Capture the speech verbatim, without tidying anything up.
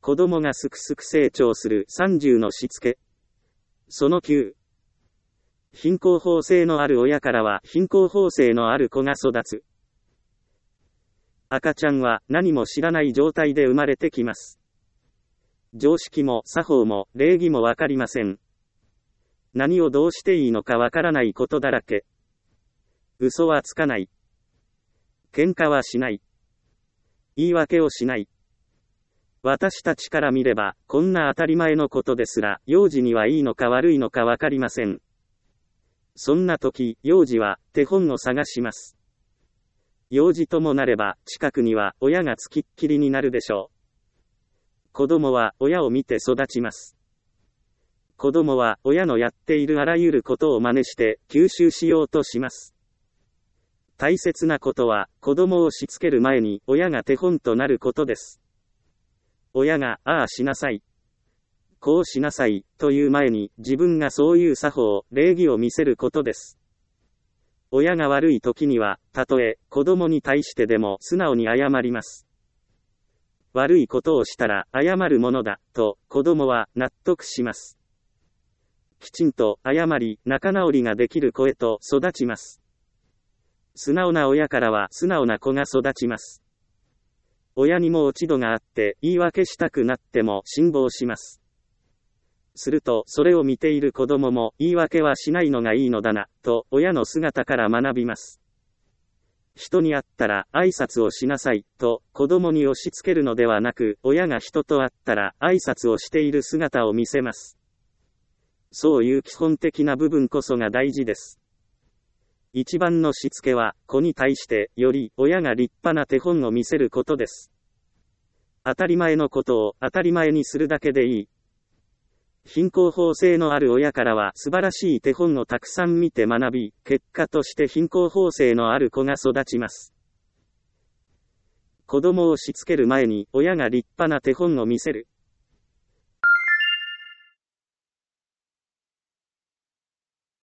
子供がすくすく成長するさんじゅうのしつけ。そのきゅう。貧困法制のある親からは貧困法制のある子が育つ。赤ちゃんは何も知らない状態で生まれてきます。常識も作法も礼儀もわかりません。何をどうしていいのかわからないことだらけ。嘘はつかない。喧嘩はしない。言い訳をしない。私たちから見れば、こんな当たり前のことですら、幼児にはいいのか悪いのかわかりません。そんな時、幼児は手本を探します。幼児ともなれば、近くには親がつきっきりになるでしょう。子供は親を見て育ちます。子供は親のやっているあらゆることを真似して吸収しようとします。大切なことは、子供をしつける前に親が手本となることです。親が、ああしなさい。こうしなさい、という前に、自分がそういう作法、礼儀を見せることです。親が悪い時には、たとえ、子供に対してでも素直に謝ります。悪いことをしたら、謝るものだ、と、子供は納得します。きちんと、謝り、仲直りができる子へと育ちます。素直な親からは素直な子が育ちます。親にも落ち度があって、言い訳したくなっても辛抱します。すると、それを見ている子供も、言い訳はしないのがいいのだな、と、親の姿から学びます。人に会ったら、挨拶をしなさい、と、子供に押し付けるのではなく、親が人と会ったら、挨拶をしている姿を見せます。そういう基本的な部分こそが大事です。一番のしつけは、子に対して、より、親が立派な手本を見せることです。当たり前のことを、当たり前にするだけでいい。貧困法制のある親からは、素晴らしい手本をたくさん見て学び、結果として貧困法制のある子が育ちます。子供をしつける前に、親が立派な手本を見せる。